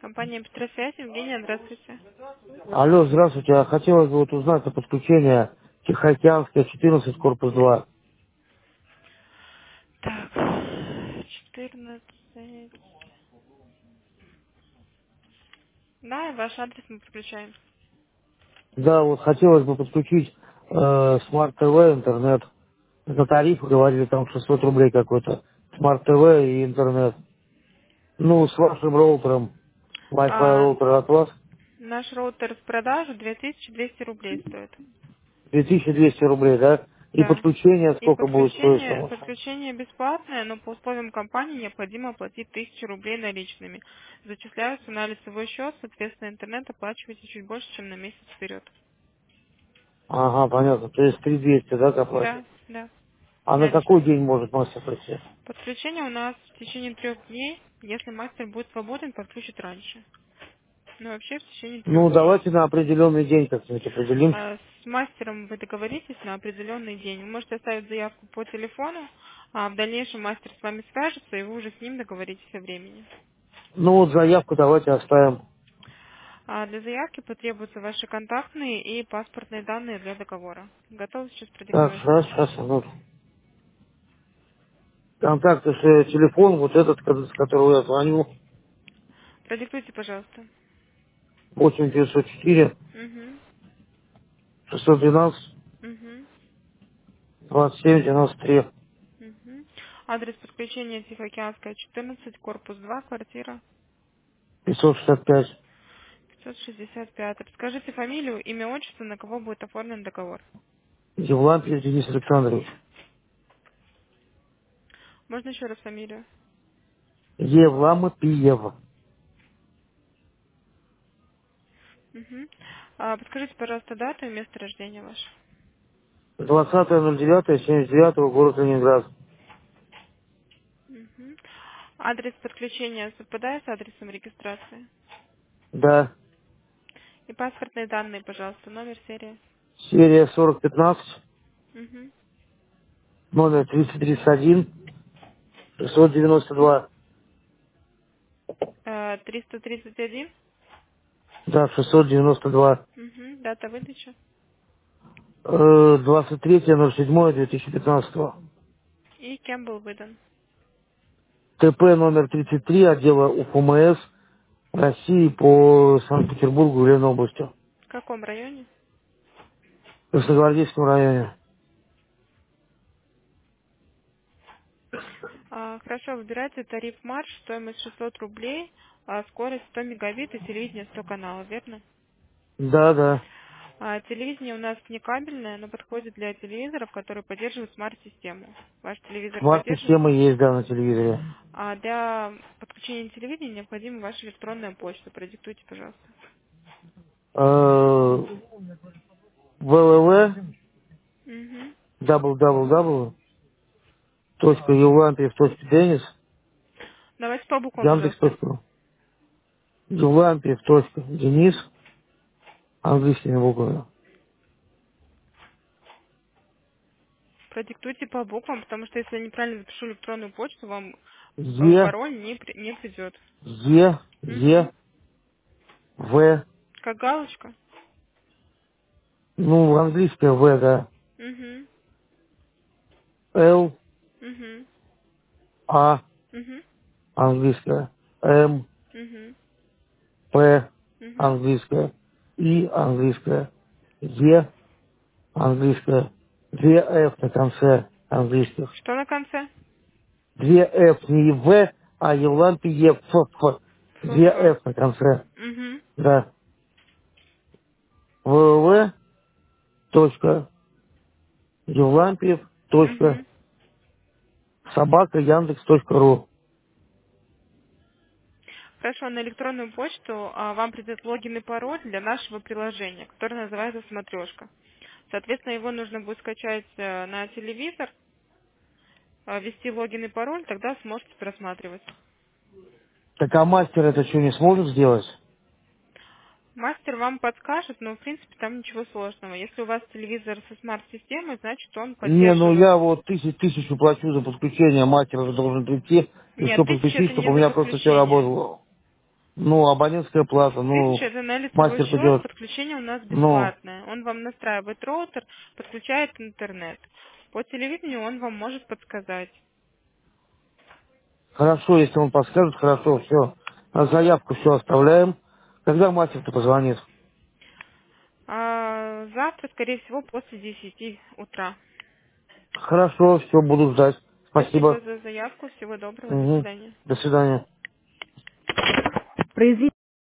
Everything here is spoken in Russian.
Компания Петросвязь, Евгения, здравствуйте. Алло, здравствуйте. А хотелось бы вот узнать о подключении Тихоокеанская 14, корпус 2. Так, 14. Да, и ваш адрес мы подключаем. Да, вот хотелось бы подключить Смарт ТВ, интернет. За тариф говорили там 600 рублей какой-то. Смарт ТВ и интернет. Ну, с вашим роутером, Wi-Fi А, роутер от вас, наш роутер в продаже 2200 рублей стоит. 2200 рублей, да? И Да. подключение И сколько будет стоить само? подключение бесплатное, но по условиям компании необходимо оплатить 1000 рублей наличными. Зачисляются на лицевой счет, соответственно, интернет оплачиваете чуть больше, чем на месяц вперед. Ага, понятно. То есть 3200, да, оплатить? Да, да, А на какой наличными. день может мастер прийти? Подключение у нас в течение 3 дней. Если мастер будет свободен, подключит раньше. Ну, вообще в течение Ну, 3 дней. давайте на определенный день как-нибудь определимся. С мастером вы договоритесь на определенный день. Вы можете оставить заявку по телефону, а в дальнейшем мастер с вами свяжется, и вы уже с ним договоритесь о времени. Ну вот заявку давайте оставим. А для заявки потребуются ваши контактные и паспортные данные для договора. Готовы сейчас Так, продиктовать? сейчас, минуту. Контакты, телефон, вот этот, с которого я звоню, Продиктуйте, пожалуйста. 8904 Угу. 612 Угу. 27 93 Угу. Адрес подключения Тихоокеанская, 14, корпус 2, квартира 565. 565. Скажите фамилию, имя, отчество, на кого будет оформлен договор. Евлампий Денис Александрович. Можно еще раз фамилию? Евлампиев. Угу. Подскажите, пожалуйста, дату и место рождения ваше. 20.09.79, город Ленинград. Угу. Адрес подключения совпадает с адресом регистрации? Да. И паспортные данные, пожалуйста, номер, серия. Серия 4015, Угу. номер 3031, 692. 331. Да, 692. Угу. Дата выдачи. 23.07.2015. И кем был выдан? ТП номер 33 отдела УФМС России по Санкт-Петербургу и Ленобласти. В каком районе? В Красногвардейском районе. Хорошо, выбирайте тариф марш, стоимость 600 рублей, скорость 100 мегабит и телевидение 100 каналов, верно? Да, да. Телевидение у нас не кабельное, но подходит для телевизоров, которые поддерживают смарт-систему. Ваш телевизор поддерживает? Смарт-система есть, да, на телевизоре. А для подключения телевидения необходима ваша электронная почта. Продиктуйте, пожалуйста. www, Угу. www.eulampiев.denis, Давайте по буквам, пожалуйста. Яндекс.ру. Eulampiев.денис, английскими буквами. Продиктуйте по буквам, потому что если я неправильно запишу электронную почту, вам Е, пароль не придет. Е, Угу. Е, В, Как галочка? ну, английское В, да. Угу. Л, Угу. А, Угу. английское. М, Угу. П, Угу. английское. И, английское. Е, английское. Две F на конце английских. Что на конце? Две F, не В, а Евлампий Ф, Ф. Две ФФ. F на конце. Угу. Да. www. Евлампиев. Угу. Собака Яндекс.ру. Хорошо, на электронную почту вам придет логин и пароль для нашего приложения, которое называется «Смотрешка». Соответственно, его нужно будет скачать на телевизор, ввести логин и пароль, тогда сможете просматривать. Так а мастер это что, не сможет сделать? Мастер вам подскажет, но в принципе там ничего сложного. Если у вас телевизор со смарт-системой, значит он Не, ну поддерживает. я вот тысячу плачу за подключение, мастер уже должен прийти и Нет, все 1000 подключить, это чтобы не у за меня просто все подключение. работало. Ну, абонентская плата, 1000 ну, это на лицевой мастер счет, придет. подключение у нас Ну, бесплатное. Он вам настраивает роутер, подключает интернет. По телевидению он вам может подсказать. хорошо, если он подскажет, хорошо, все. Заявку все оставляем. Когда мастер-то позвонит? Завтра, скорее всего, после 10 утра. Хорошо, все, буду ждать. Спасибо Спасибо. за заявку. Всего доброго. До Угу. свидания. До свидания. Произведение